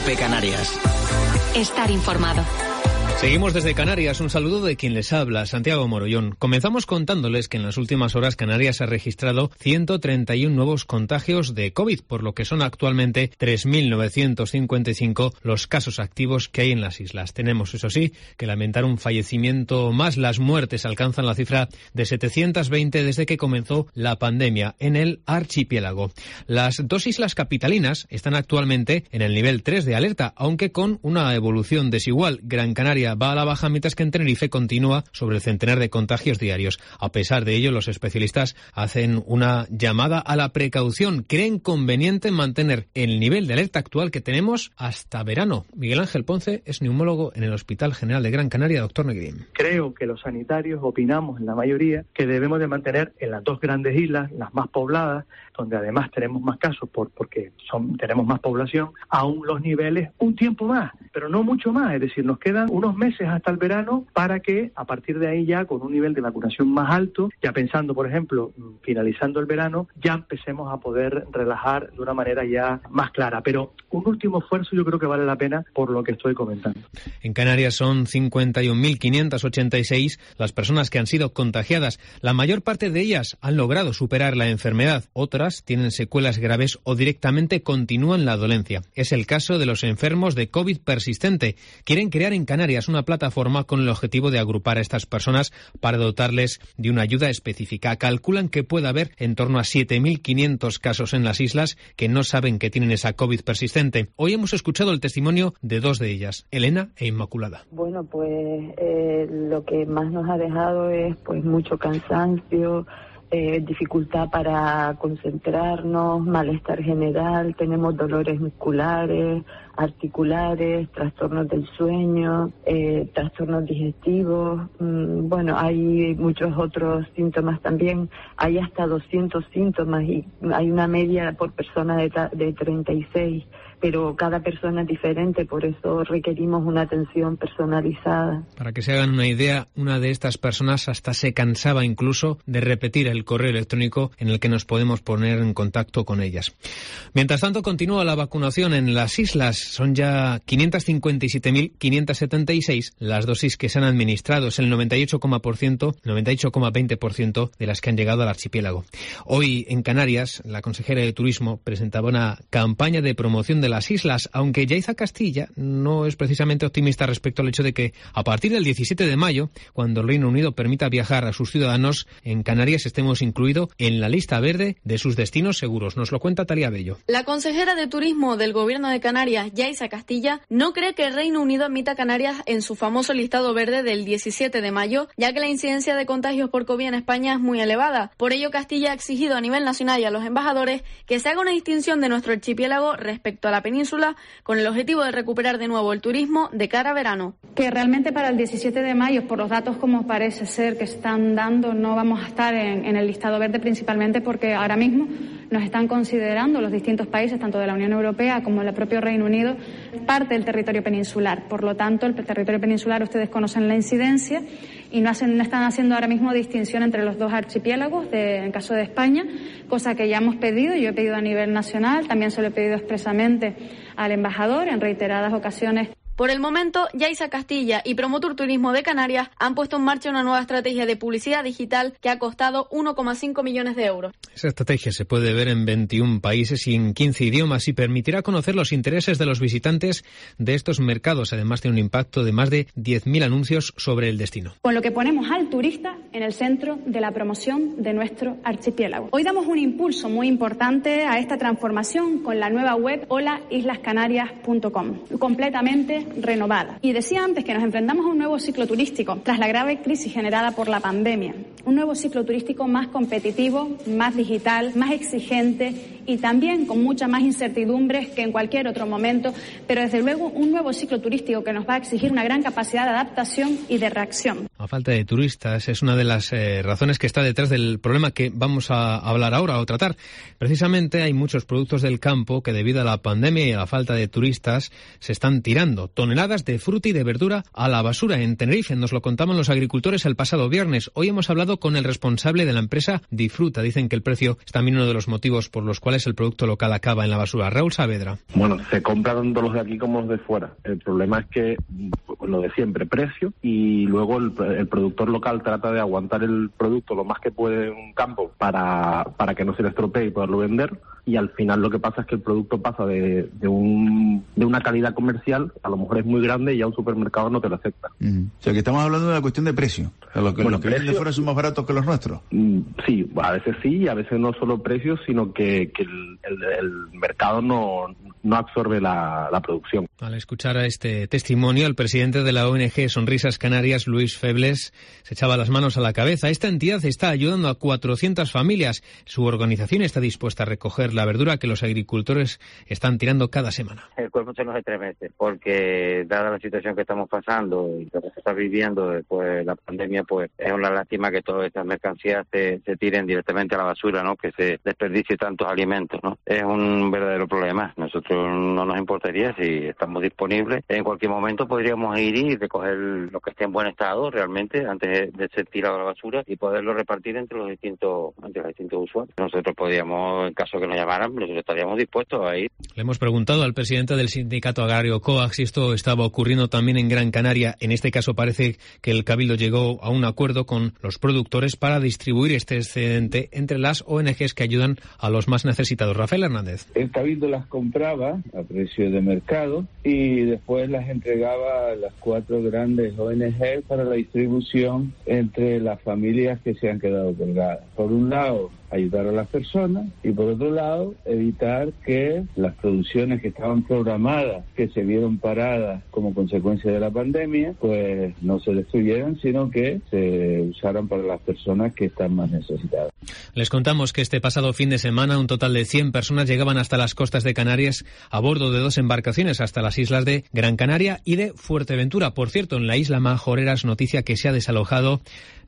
COPE Canarias. Estar informado. Seguimos desde Canarias. Un saludo de quien les habla, Santiago Morollón. Comenzamos contándoles que en las últimas horas Canarias ha registrado 131 nuevos contagios de COVID, por lo que son actualmente 3.955 los casos activos que hay en las islas. Tenemos, eso sí, que lamentar un fallecimiento más. Las muertes alcanzan la cifra de 720 desde que comenzó la pandemia en el archipiélago. Las dos islas capitalinas están actualmente en el nivel 3 de alerta, aunque con una evolución desigual. Gran Canaria va a la baja, mientras que en Tenerife continúa sobre el centenar de contagios diarios. A pesar de ello, los especialistas hacen una llamada a la precaución. Creen conveniente mantener el nivel de alerta actual que tenemos hasta verano. Miguel Ángel Ponce es neumólogo en el Hospital General de Gran Canaria. Doctor Negrín. Creo que los sanitarios opinamos en la mayoría que debemos de mantener en las dos grandes islas, las más pobladas, donde además tenemos más casos porque tenemos más población, aún los niveles un tiempo más, pero no mucho más. Es decir, nos quedan unos meses hasta el verano para que a partir de ahí ya con un nivel de vacunación más alto, ya pensando por ejemplo finalizando el verano, ya empecemos a poder relajar de una manera ya más clara. Pero un último esfuerzo yo creo que vale la pena por lo que estoy comentando. En Canarias son 51.586 las personas que han sido contagiadas. La mayor parte de ellas han logrado superar la enfermedad. Otras tienen secuelas graves o directamente continúan la dolencia. Es el caso de los enfermos de COVID persistente. Quieren crear en Canarias una plataforma con el objetivo de agrupar a estas personas para dotarles de una ayuda específica. Calculan que puede haber en torno a 7.500 casos en las islas que no saben que tienen esa COVID persistente. Hoy hemos escuchado el testimonio de dos de ellas, Elena e Inmaculada. Bueno, pues lo que más nos ha dejado es pues mucho cansancio, dificultad para concentrarnos, malestar general, tenemos dolores musculares, articulares, trastornos del sueño, trastornos digestivos, bueno, hay muchos otros síntomas también, hay hasta 200 síntomas y hay una media por persona de 36, pero cada persona es diferente, por eso requerimos una atención personalizada. Para que se hagan una idea, una de estas personas hasta se cansaba incluso de repetir el correo electrónico en el que nos podemos poner en contacto con ellas. Mientras tanto, continúa la vacunación en las islas. Son ya 557.576 las dosis que se han administrado. Es el 98,20% de las que han llegado al archipiélago. Hoy, en Canarias, la consejera de Turismo presentaba una campaña de promoción de las islas, aunque Yaiza Castilla no es precisamente optimista respecto al hecho de que a partir del 17 de mayo, cuando el Reino Unido permita viajar a sus ciudadanos, en Canarias estemos incluidos en la lista verde de sus destinos seguros. Nos lo cuenta Talía Bello. La consejera de Turismo del Gobierno de Canarias, Yaiza Castilla, no cree que el Reino Unido admita a Canarias en su famoso listado verde del 17 de mayo, ya que la incidencia de contagios por COVID en España es muy elevada. Por ello, Castilla ha exigido a nivel nacional y a los embajadores que se haga una distinción de nuestro archipiélago respecto a la península, con el objetivo de recuperar de nuevo el turismo de cara a verano. Que realmente para el 17 de mayo, por los datos como parece ser que están dando, no vamos a estar en el listado verde, principalmente porque ahora mismo nos están considerando los distintos países, tanto de la Unión Europea como el propio Reino Unido, parte del territorio peninsular. Por lo tanto, el territorio peninsular, ustedes conocen la incidencia y no están haciendo ahora mismo distinción entre los dos archipiélagos, en caso de España, cosa que ya hemos pedido, yo he pedido a nivel nacional, también se lo he pedido expresamente al embajador en reiteradas ocasiones. Por el momento, Yaiza Castilla y Promotur Turismo de Canarias han puesto en marcha una nueva estrategia de publicidad digital que ha costado 1,5 millones de euros. Esa estrategia se puede ver en 21 países y en 15 idiomas y permitirá conocer los intereses de los visitantes de estos mercados. Además, tiene un impacto de más de 10.000 anuncios sobre el destino. Con lo que ponemos al turista en el centro de la promoción de nuestro archipiélago. Hoy damos un impulso muy importante a esta transformación con la nueva web holaislascanarias.com, completamente renovada. Y decía antes que nos enfrentamos a un nuevo ciclo turístico tras la grave crisis generada por la pandemia. Un nuevo ciclo turístico más competitivo, más digital, más exigente y también con mucha más incertidumbres que en cualquier otro momento, pero desde luego un nuevo ciclo turístico que nos va a exigir una gran capacidad de adaptación y de reacción. La falta de turistas es una de las razones que está detrás del problema que vamos a hablar ahora o tratar. Precisamente hay muchos productos del campo que debido a la pandemia y a la falta de turistas se están tirando. Toneladas de fruta y de verdura a la basura en Tenerife. Nos lo contaban los agricultores el pasado viernes. Hoy hemos hablado con el responsable de la empresa Difruta. Dicen que el precio es también uno de los motivos por los cuales nacionales, el producto local acaba en la basura. Raúl Saavedra. Bueno, se compra tanto los de aquí como los de fuera. El problema es que, lo de siempre, precio, y luego el productor local trata de aguantar el producto lo más que puede en un campo para que no se le estropee y poderlo vender, y al final lo que pasa es que el producto pasa de una calidad comercial, a lo mejor es muy grande y ya un supermercado no te lo acepta. O sea, que estamos hablando de una cuestión de precio. O sea, los que vienen de fuera son más baratos que los nuestros. Sí, a veces sí, y a veces no solo precios, sino que el mercado no absorbe la producción. Al escuchar a este testimonio, el presidente de la ONG Sonrisas Canarias, Luis Febles, se echaba las manos a la cabeza. Esta entidad está ayudando a 400 familias. Su organización está dispuesta a recoger la verdura que los agricultores están tirando cada semana. El cuerpo se nos estremece porque, dada la situación que estamos pasando y lo que se está viviendo después de la pandemia, pues es una lástima que todas estas mercancías se tiren directamente a la basura, ¿no? Que se desperdicie tantos alimentos, ¿no? Es un verdadero problema. Nosotros no nos importaría, si estamos disponibles, en cualquier momento podríamos ir y recoger lo que esté en buen estado realmente antes de ser tirado a la basura y poderlo repartir entre los distintos usuarios. Nosotros podríamos, en caso que nos llamaran, nosotros estaríamos dispuestos a ir. Le hemos preguntado al presidente del sindicato agrario COAG si esto estaba ocurriendo también en Gran Canaria. En este caso parece que el Cabildo llegó a un acuerdo con los productores para distribuir este excedente entre las ONGs que ayudan a los más necesitados. Rafael Hernández. El Cabildo las compraba a precio de mercado y después las entregaba a las 4 grandes ONG para la distribución entre las familias que se han quedado colgadas. Por un lado, ayudar a las personas y por otro lado evitar que las producciones que estaban programadas, que se vieron paradas como consecuencia de la pandemia, pues no se destruyeran, sino que se usaran para las personas que están más necesitadas. Les contamos que este pasado fin de semana un total de 100 personas llegaban hasta las costas de Canarias a bordo de 2 embarcaciones hasta las islas de Gran Canaria y de Fuerteventura. Por cierto, en la isla Majorera es noticia que se ha desalojado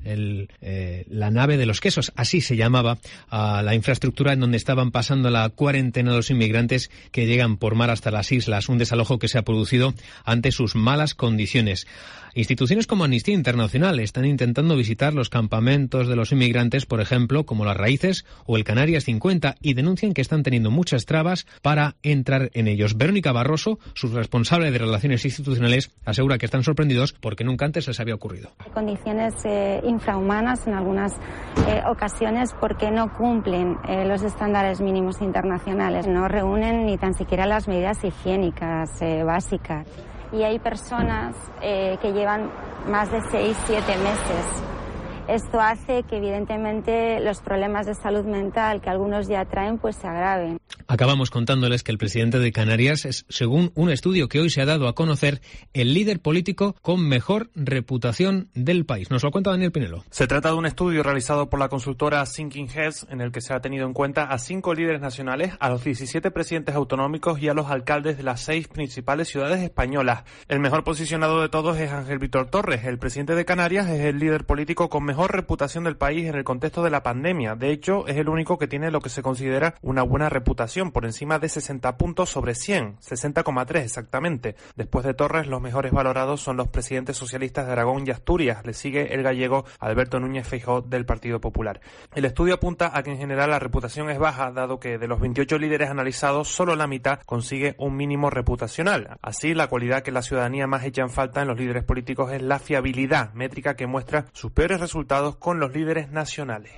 la nave de los quesos, así se llamaba, a la infraestructura en donde estaban pasando la cuarentena los inmigrantes que llegan por mar hasta las islas, un desalojo que se ha producido ante sus malas condiciones. Instituciones como Amnistía Internacional están intentando visitar los campamentos de los inmigrantes, por ejemplo, como Las Raíces o el Canarias 50, y denuncian que están teniendo muchas trabas para entrar en ellos. Verónica Barroso, su responsable de Relaciones Institucionales, asegura que están sorprendidos porque nunca antes les había ocurrido. Condiciones infrahumanas en algunas ocasiones porque no cumplen los estándares mínimos internacionales, no reúnen ni tan siquiera las medidas higiénicas básicas. Y hay personas que llevan más de 6-7 meses. Esto hace que evidentemente los problemas de salud mental que algunos ya traen pues se agraven. Acabamos contándoles que el presidente de Canarias es, según un estudio que hoy se ha dado a conocer, el líder político con mejor reputación del país. Nos lo cuenta Daniel Pinelo. Se trata de un estudio realizado por la consultora Thinking Heads en el que se ha tenido en cuenta a 5 líderes nacionales, a los 17 presidentes autonómicos y a los alcaldes de las 6 principales ciudades españolas. El mejor posicionado de todos es Ángel Víctor Torres. El presidente de Canarias es el líder político con mejor reputación del país en el contexto de la pandemia. De hecho, es el único que tiene lo que se considera una buena reputación, por encima de 60 puntos sobre 100, 60,3 exactamente. Después de Torres, los mejores valorados son los presidentes socialistas de Aragón y Asturias. Le sigue el gallego Alberto Núñez Feijóo del Partido Popular. El estudio apunta a que en general la reputación es baja, dado que de los 28 líderes analizados, solo la mitad consigue un mínimo reputacional. Así, la cualidad que la ciudadanía más echa en falta en los líderes políticos es la fiabilidad, métrica que muestra sus peores resultados con los líderes nacionales.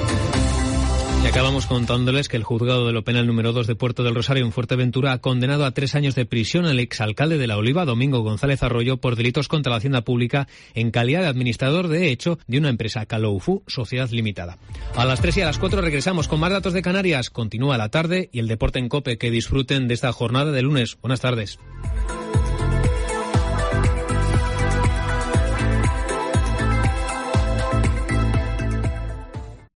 Y acabamos contándoles que el juzgado de lo penal número 2 de Puerto del Rosario en Fuerteventura ha condenado a 3 años de prisión al exalcalde de La Oliva, Domingo González Arroyo, por delitos contra la hacienda pública en calidad de administrador de hecho de una empresa Caloufu, Sociedad Limitada. A las 3 y a las 4 regresamos con más datos de Canarias. Continúa la tarde y el deporte en COPE. Que disfruten de esta jornada de lunes. Buenas tardes.